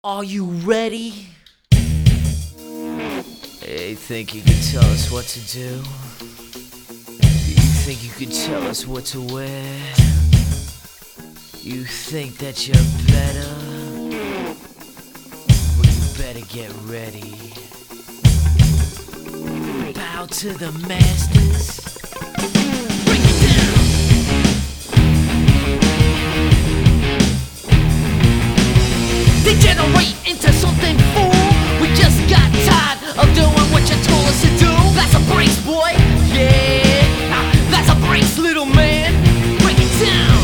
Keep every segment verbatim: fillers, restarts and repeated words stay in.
Are you ready? Hey, think you can tell us what to do? You think you can tell us what to wear? You think that you're better? Well, you better get ready. Bow to the masters. Break it down. Degenerate into something fool. We just got tired of doing what you told us to do. That's a brace, boy. Yeah, that's a brace, little man. Break it down.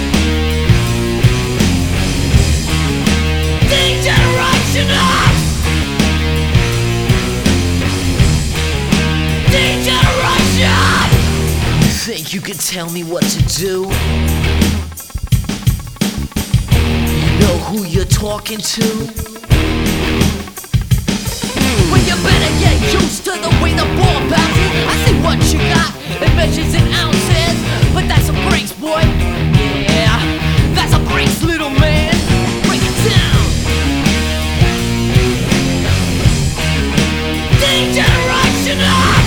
Degeneration up. Degeneration. You think you can tell me what to do? Know who you're talking to? Well, you better get used to the way the ball bounces. I see what you got, it measures in ounces. But that's a brace, boy. Yeah, that's a brace, little man. Break it down. Degeneration up.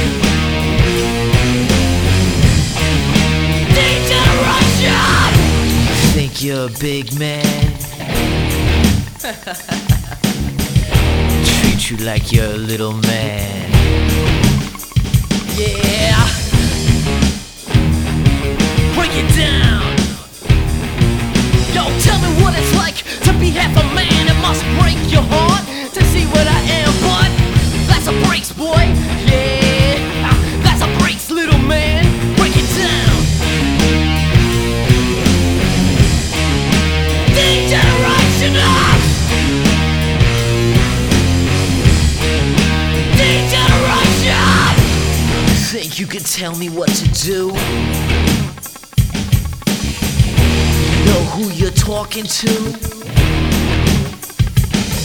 Degeneration. Think you're a big man? Treat you like you're a little man. Yeah. Break it down. Yo, tell me what it's like to be half a man. It must break your heart to see what I am, but that's a brace, boy. Yeah, that's a brace, little man. Break it down. Degeneration up. Degeneration. Think you can tell me what to do? Know who you're talking to?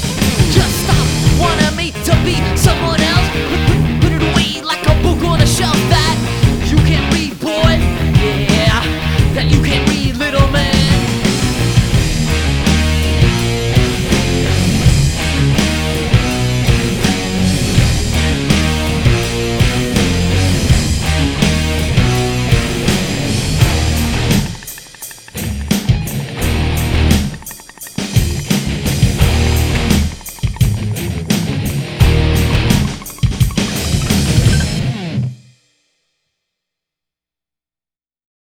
Just stop wanting me to be someone else. Put, put, put it away like a book on a shelf.